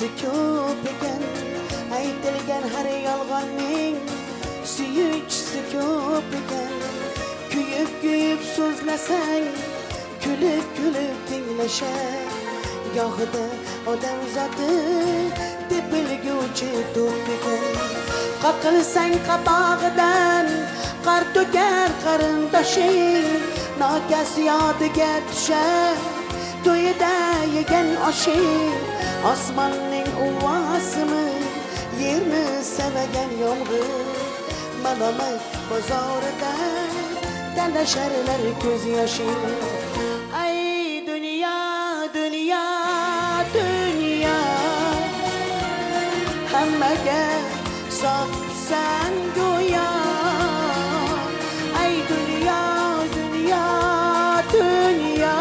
yuzi ko'p ekan, aytilgan har yolg'onning suyukchisi ko'p ekan. Kuyib so'zlasang, kulib tinglashar, gohida odam zoti tepilguvchi to'p ekan. Qoqilsang qabog'idan qor to'kar qarindoshing, nokas yodiga tushar to'yida yegan oshing. Osmonning uvosimi, yerni sevagan yomg'ir, malomat bozorida talasharlar ko'z yoshing. Ay dunyo, dunyo, dunyo, hammaga soqsan go'yo. Ay dunyo, dunyo, dunyo,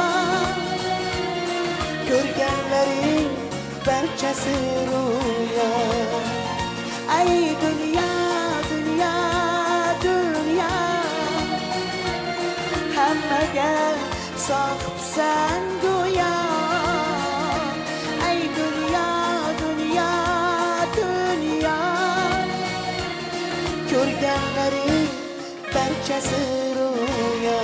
ko'rganlaring barchasi ro'yo. Ay dunyo, dunyo, dunyo, hammaga soqsan go'yo. Ay dunyo, dunyo, dunyo, ko'rganlaring barchasi ro'yo.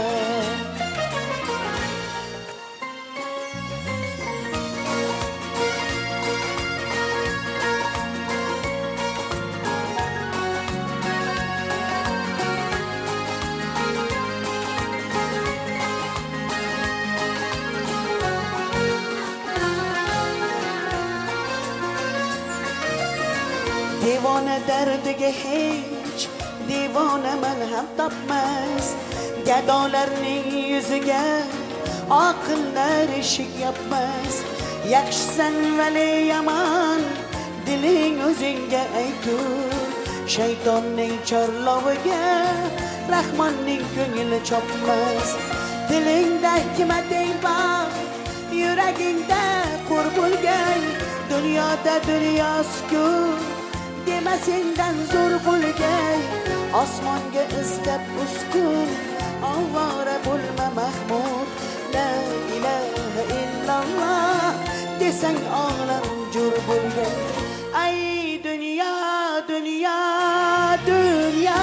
Devona dardiga hech devona man ham topmas, gadolarning yuziga oqillar eshik yopmas. Yaxshisan vali yomon, diling o'zingga aytur, shaytonning chorloviga rahmonning ko'ngli chopmas. Dilingda hikmating bor, yuragingda qur bo'lgay, dunyoda dunyo sukut dema sendan zo'r bo'lgay. Osmonga istab uskun, ovora bo'lma mahmud. La ilaha illalloh desang olam jo'r bo'lgay. Ay dunyo, dunyo, dunyo,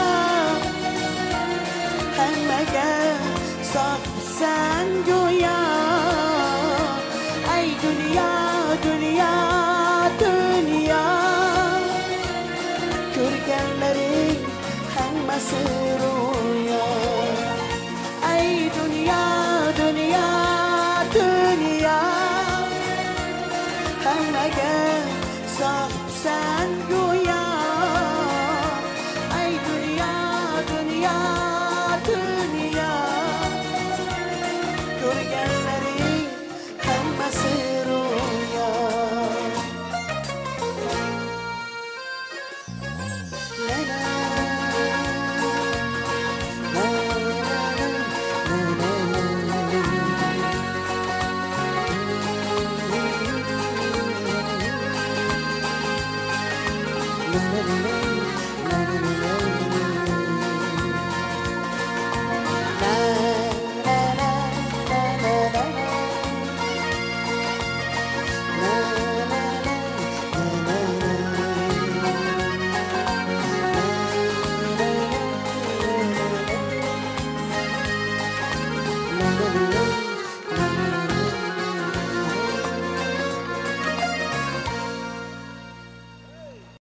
hammaga soqsan go'yo. Ay dunyo, dunyo, dunyo, ko'rganlaring hammasi ro'yo. Ay dunyo, dunyo, dunyo, hammaga soqsan